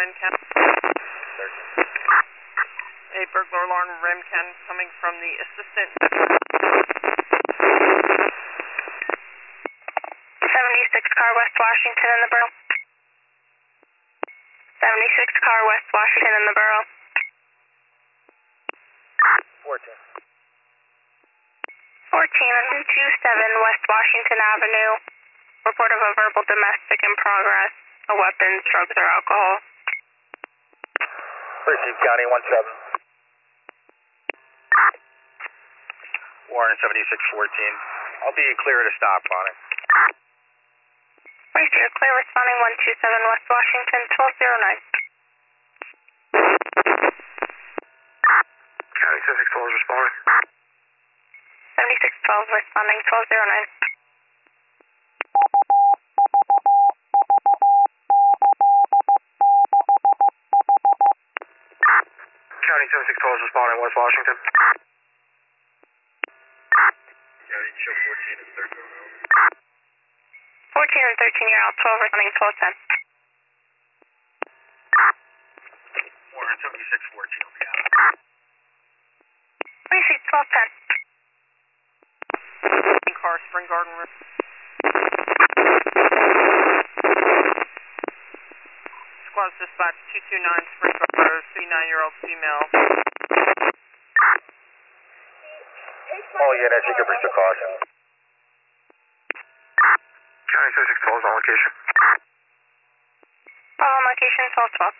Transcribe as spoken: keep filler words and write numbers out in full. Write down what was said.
Remken. A burglar alarm Remken coming from the assistant. seventy-six car West Washington in the borough. seventy-six car West Washington in the borough. fourteen. fourteen and twenty-seven West Washington Avenue. Report of a verbal domestic in progress. No weapons, drugs, or alcohol. Receive County one seven. Warren seventy-six fourteen. I'll be clear to stop on it. Racer, clear responding one two seven West Washington, twelve oh nine. County seventy-six twelve is responding. seventy-six twelve responding, twelve oh nine. County seventy-six twelve is responding, West Washington. County show fourteen and thirteen. fourteen and thirteen, you're out, twelve responding, twelve ten. Warren seventy-six fourteen will be out. Receive twelve ten. Car, Spring Garden Room. Squad dispatch two two nine Spring Garden Road, fifty-nine-year-old female. All units, you can pursue caution. County seventy-six twelve is on location. Follow on location, twelve twelve.